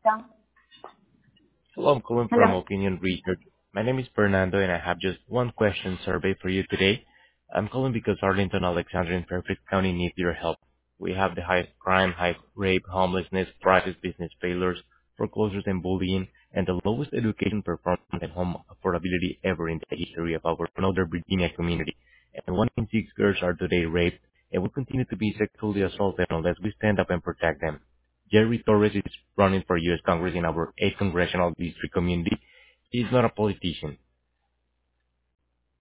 Hello, I'm calling from Hello. Opinion Research. My name is Fernando, and I have just one question survey for you today. I'm calling because Arlington, Alexandria, and Fairfax County need your help. We have the highest crime, high rape, homelessness, crisis, business failures, foreclosures, and bullying, and the lowest education performance and home affordability ever in the history of our Northern Virginia community. And 1 in 6 girls are today raped and will continue to be sexually assaulted unless we stand up and protect them. Jerry Torres is running for U.S. Congress in our 8th congressional district community. He is not a politician.